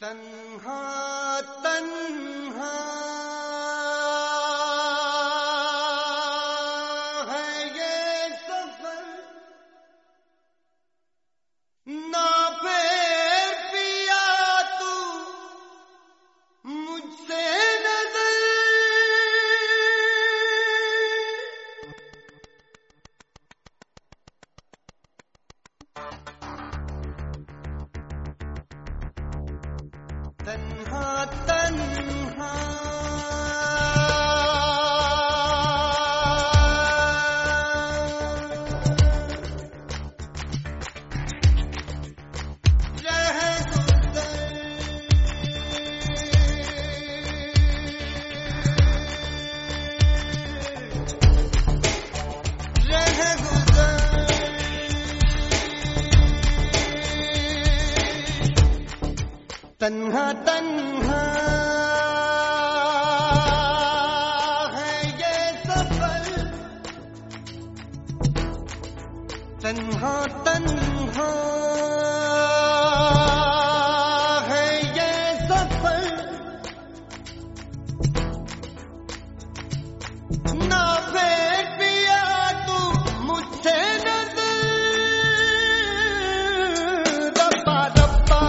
तन्हा तन्हा है ये सफर, ना फेर पिया तू मुझसे नजर। तन्हा तन्हा तन्हा तन्हा है ये सफर, तन्हा तन्हा है ये सफर, ना फेर पिया तू मुझसे नजर। रब्बा रब्बा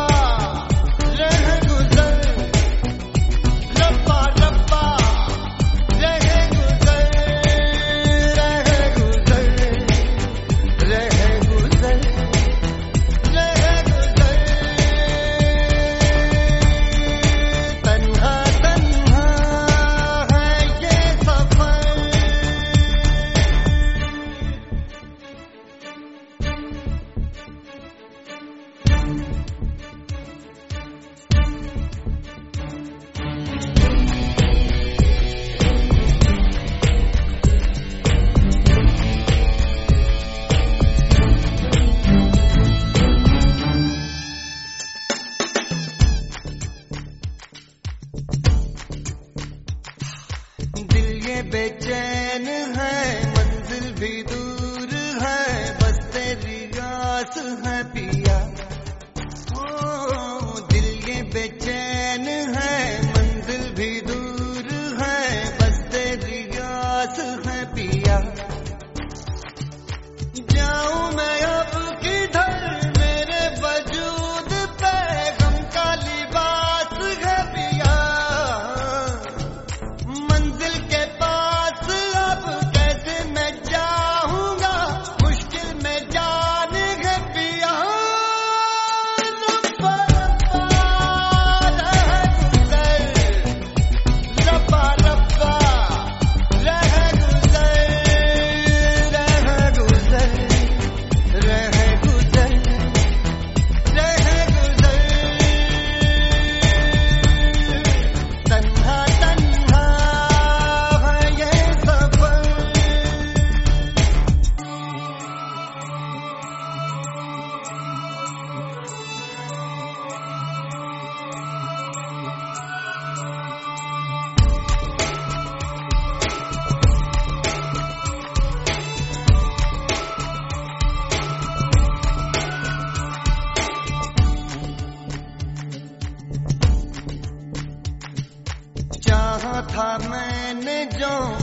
बेचैन है, मंजिल भी दूर है, बस तेरी आस है पिया। ओ दिल ये बेचैन है, मंजिल भी दूर है, बस तेरी आस है पिया। जाऊं मैं अब किधर, मेरे वजूद पे गम का लिबास है पिया। मंजिल के चाहा था मैंने जो